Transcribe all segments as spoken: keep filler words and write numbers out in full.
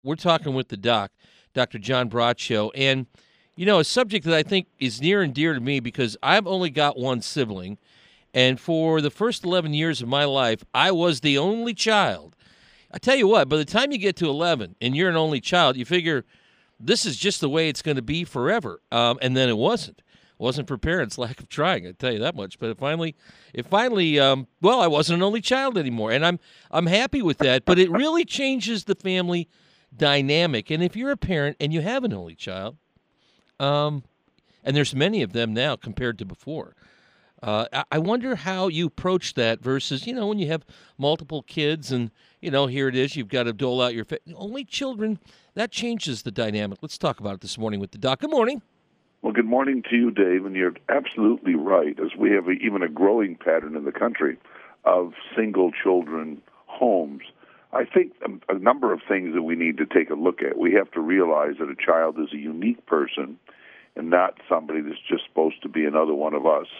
We're talking with the doc, Doctor John Braccio, and you know, a subject that I think is near and dear to me because I've only got one sibling, and for the first eleven years of my life, I was the only child. I tell you what, by the time you get to eleven and you're an only child, you figure this is just the way it's going to be forever. Um, and then it wasn't. It wasn't for parents' lack of trying, I tell you that much. But it finally, it finally, um, well, I wasn't an only child anymore, and I'm I'm happy with that. But it really changes the family dynamic. And if you're a parent and you have an only child, um, and there's many of them now compared to before. Uh, I I wonder how you approach that versus, you know, when you have multiple kids and, you know, here it is, you've got to dole out your fa- only children. That changes the dynamic. Let's talk about it this morning with the doc. Good morning. Well, good morning to you, Dave, and you're absolutely right, as we have a, even a growing pattern in the country of single children homes. I think a, a number of things that we need to take a look at. We have to realize that a child is a unique person and not somebody that's just supposed to be another one of us.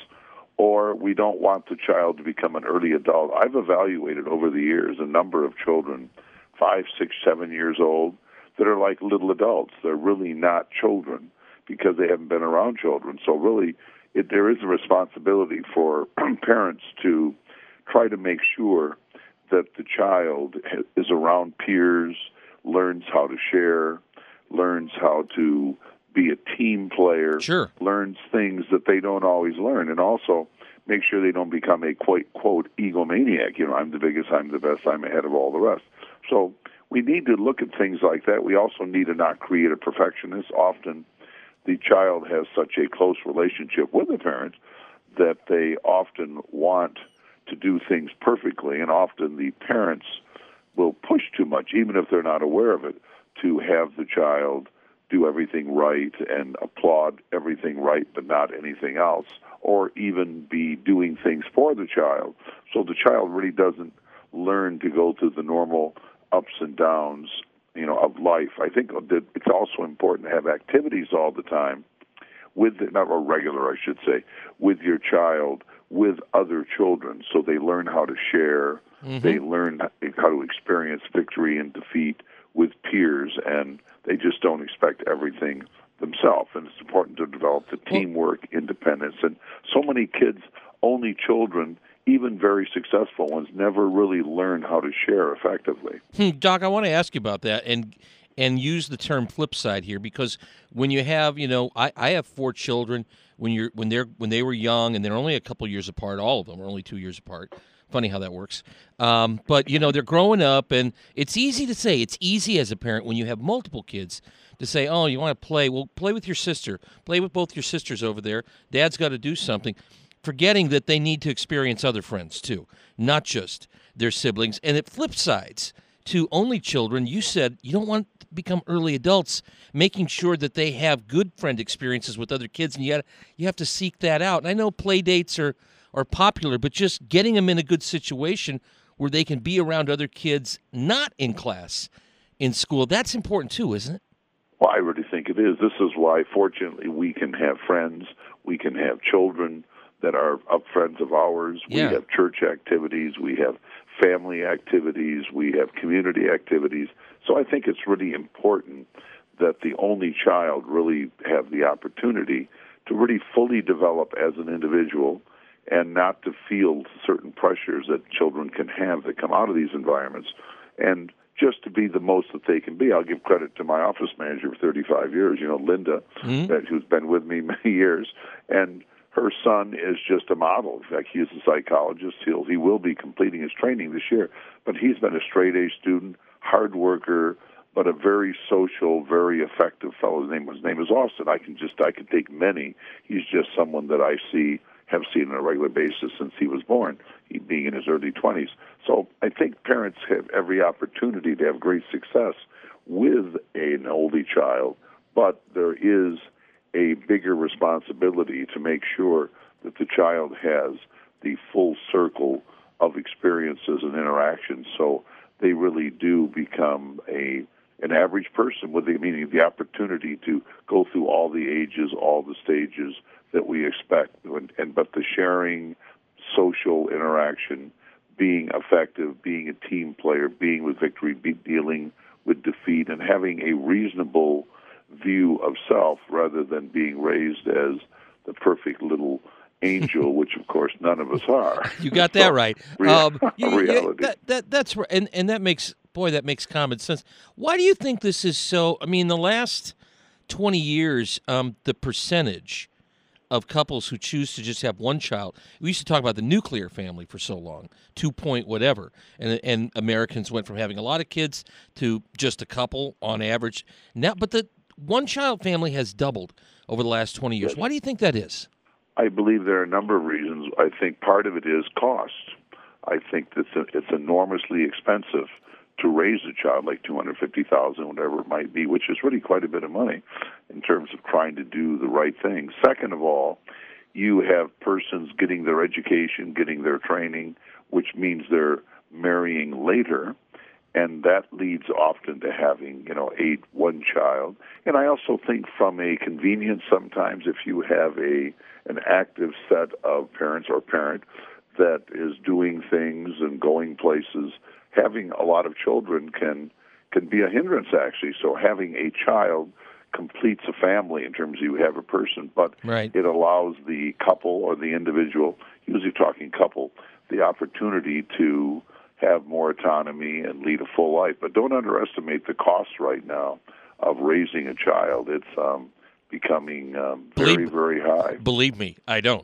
Or we don't want the child to become an early adult. I've evaluated over the years a number of children, five, six, seven years old, that are like little adults. They're really not children because they haven't been around children. So really, it, there is a responsibility for parents to try to make sure that the child is around peers, learns how to share, learns how to be a team player, Sure. learns things that they don't always learn, and also make sure they don't become a quote, quote, egomaniac. You know, I'm the biggest, I'm the best, I'm ahead of all the rest. So we need to look at things like that. We also need to not create a perfectionist. Often the child has such a close relationship with the parents that they often want to do things perfectly, and often the parents will push too much, even if they're not aware of it, to have the child do everything right and applaud everything right but not anything else, or even be doing things for the child. So the child really doesn't learn to go through the normal ups and downs, you know, of life. I think that it's also important to have activities all the time with, the, not a regular, I should say, with your child, with other children, so they learn how to share, Mm-hmm. they learn how to experience victory and defeat with peers, and they just don't expect everything themselves. And it's important to develop the teamwork, independence. And so many kids, only children, even very successful ones, never really learn how to share effectively. Hmm, Doc, I want to ask you about that and and use the term flip side here because when you have, you know, I, I have four children. When you're when they're when they were young and they're only a couple years apart, all of them are only two years apart. Funny how that works. Um, but you know, they're growing up, and it's easy to say. It's easy as a parent when you have multiple kids to say, "Oh, you want to play? Well, play with your sister. Play with both your sisters over there. Dad's got to do something." Forgetting that they need to experience other friends too, not just their siblings. And it flip sides to only children. You said you don't want to become early adults, making sure that they have good friend experiences with other kids, and you got you have to seek that out. And I know play dates are are popular, but just getting them in a good situation where they can be around other kids not in class in school, that's important too, isn't it? Well, I really think it is. This is why, fortunately, we can have friends, we can have children that are up friends of ours. Yeah. We have church activities, we have family activities, we have community activities. So I think it's really important that the only child really have the opportunity to really fully develop as an individual and not to feel certain pressures that children can have that come out of these environments, and just to be the most that they can be. I'll give credit to my office manager for thirty-five years, you know, Linda, Mm-hmm. that, who's been with me many years, and her son is just a model. In fact, he's a psychologist. He'll, he will be completing his training this year, but he's been a straight-A student, hard worker, but a very social, very effective fellow. His name, his name is Austin. I can just, I could take many. He's just someone that I see, have seen on a regular basis since he was born, he being in his early twenties. So I think parents have every opportunity to have great success with an oldie child, but there is a bigger responsibility to make sure that the child has the full circle of experiences and interactions, so they really do become a an average person, with the meaning the opportunity to go through all the ages, all the stages that we expect, and, and but the sharing, social interaction, being effective, being a team player, being with victory, be dealing with defeat and having a reasonable view of self rather than being raised as the perfect little angel, which of course none of us are. You got that so, right. Rea- Um, you, reality. you, that, that, that's right. And, and that makes, boy, that makes common sense. Why do you think this is so? I mean, the last twenty years, um, the percentage of couples who choose to just have one child, we used to talk about the nuclear family for so long, two point whatever, and and Americans went from having a lot of kids to just a couple on average. Now, but the one child family has doubled over the last twenty years. Why do you think that is? I believe there are a number of reasons. I think part of it is cost. I think that it's, it's enormously expensive to raise a child, like two hundred fifty thousand dollars, whatever it might be, which is really quite a bit of money in terms of trying to do the right thing. Second of all, you have persons getting their education, getting their training, which means they're marrying later, and that leads often to having, you know, a one child. And I also think from a convenience, sometimes if you have a an active set of parents or parent that is doing things and going places, having a lot of children can can be a hindrance, actually. So having a child completes a family in terms of you have a person, but right. it allows the couple or the individual, usually talking couple, the opportunity to have more autonomy and lead a full life. But don't underestimate the costs right now of raising a child. It's um, becoming um, very, believe, very high. Believe me, I don't.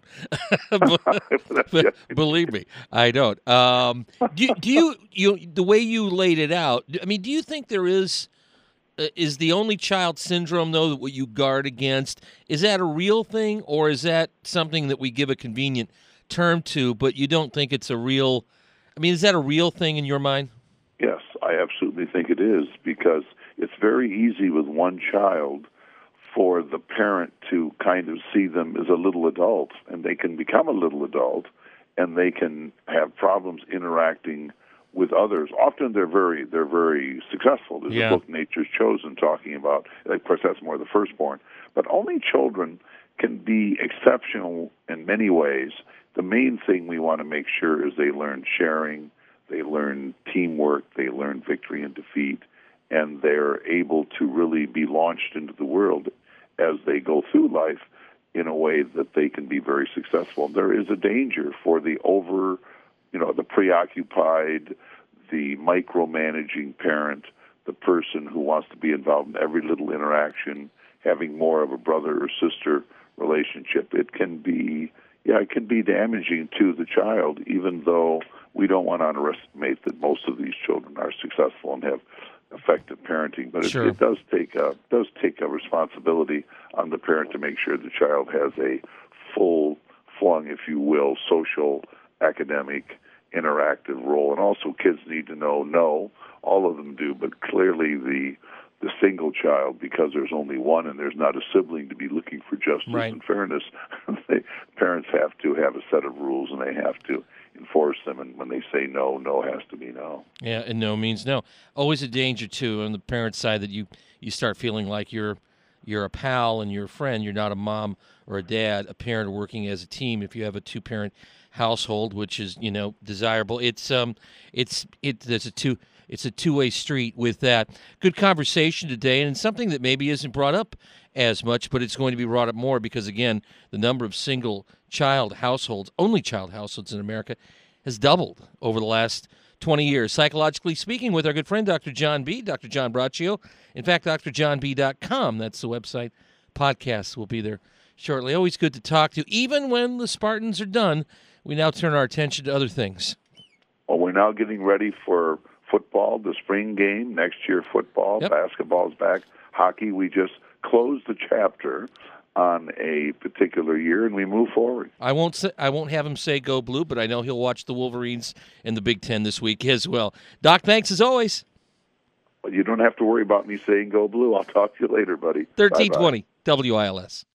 Believe me, I don't. Um, do, do you, you, the way you laid it out, I mean, do you think there is, uh, is the only child syndrome, though, that what you guard against, is that a real thing, or is that something that we give a convenient term to, but you don't think it's a real, I mean, is that a real thing in your mind? Yes, I absolutely think it is, because it's very easy with one child for the parent to kind of see them as a little adult, and they can become a little adult, and they can have problems interacting with others. Often they're very they're very successful. There's yeah. a book, Nature's Chosen, talking about, of course, that's more the firstborn, but only children can be exceptional in many ways. The main thing we want to make sure is they learn sharing, they learn teamwork, they learn victory and defeat, and they're able to really be launched into the world as they go through life in a way that they can be very successful. There is a danger for the over, you know, the preoccupied, the micromanaging parent, the person who wants to be involved in every little interaction, having more of a brother or sister relationship. It can be, yeah, it can be damaging to the child, even though we don't want to underestimate that most of these children are successful and have effective parenting, but it, sure. it does take a does take a responsibility on the parent to make sure the child has a full flung, if you will, social, academic, interactive role. And also, kids need to know no. All of them do, but clearly the the single child, because there's only one and there's not a sibling to be looking for justice right. and fairness, they, parents have to have a set of rules and they have to enforce them, and when they say no, no has to be no. Yeah, and no means no. Always a danger, too, on the parent side that you, you start feeling like you're you're a pal and you're a friend. You're not a mom or a dad, a parent working as a team. If you have a two-parent household, which is, you know, desirable, it's um it's it there's a two it's a two-way street with that. Good conversation today, and something that maybe isn't brought up as much, but it's going to be brought up more because, again, the number of single-child households, only child households in America, has doubled over the last twenty years. Psychologically speaking, with our good friend, Doctor John B., Doctor John Braccio. In fact, D R john b dot com, that's the website. Podcasts will be there shortly. Always good to talk to. Even when the Spartans are done, we now turn our attention to other things. Well, we're now getting ready for football, the spring game, next year football, yep. basketball's back, hockey. We just closed the chapter on a particular year, and we move forward. I won't say, I won't have him say go blue, but I know he'll watch the Wolverines in the Big Ten this week as well. Doc, thanks as always. Well, you don't have to worry about me saying go blue. I'll talk to you later, buddy. thirteen twenty W I L S.